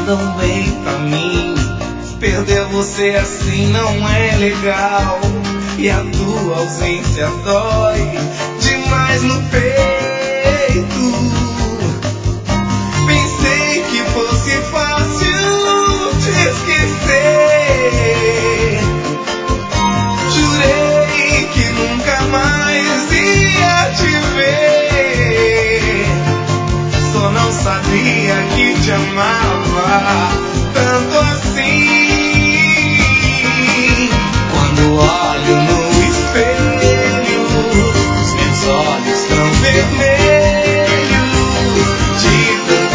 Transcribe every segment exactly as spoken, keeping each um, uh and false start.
andam bem pra mim. Perder você assim não é legal, e a tua ausência dói demais no peito. Pensei que fosse fácil te esquecer, jurei que nunca mais ia te ver. Só não sabia que te amava tanto assim. Quando olho no espelho, os meus olhos estão vermelhos de tanto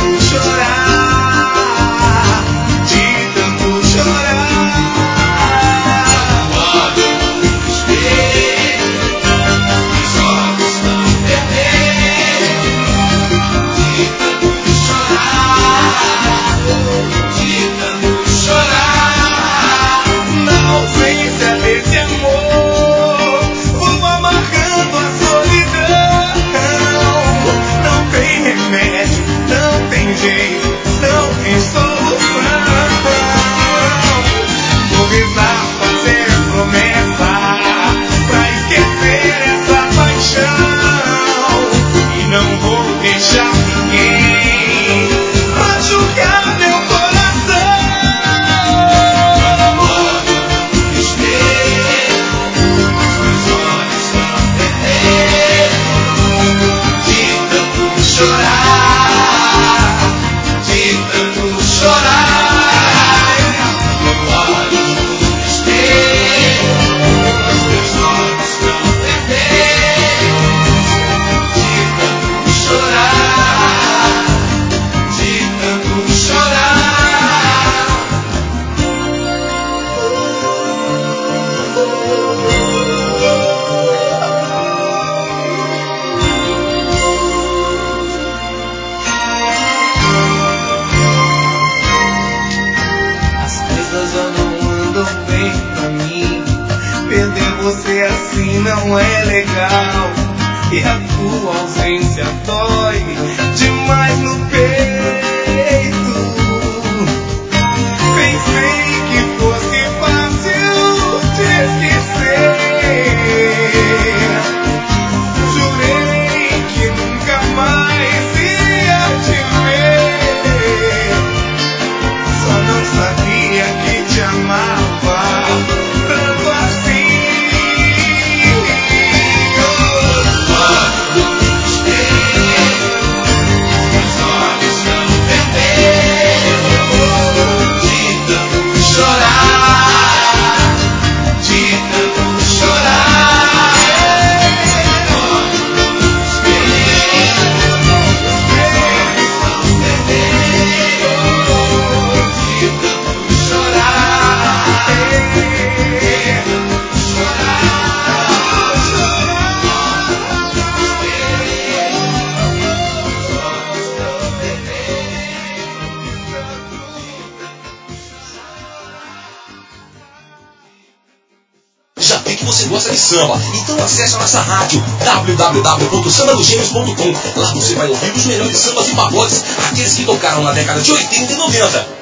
chorar, de tanto chorar. Quando olho no espelho, os olhos estão vermelhos de tanto chorar, de tanto chorar. Na ausência desse amor, vou amarrando a solidão. Não tem remédio, não tem jeito, não tem solução. Vou rezar, fazer promessa pra esquecer essa paixão, e não vou deixar ninguém machucar meu coração. Os meus olhos estão vermelhos de tanto chorar, de tanto chorar. Eu olho no espelho, os meus olhos estão vermelhos de tanto chorar, de tanto chorar. As coisas já não andam bem pra mim. Perder você assim não é legal, e a tua ausência dói demais no peito. Pensei que fosse fácil te esquecer, jurei que nunca mais ia te ver. Só não sabia que te amava tanto assim. Quando no espelho, meus olhos estão vermelhos de tanto chorar, de tanto chorar. Quando no espelho, meus olhos estão vermelhos de tanto chorar, de tanto Já vi que você gosta de samba, então acesse a nossa rádio w w w ponto samba dos gênios ponto com. Lá você vai ouvir os melhores sambas e pagodes, aqueles que tocaram na década de oitenta e noventa.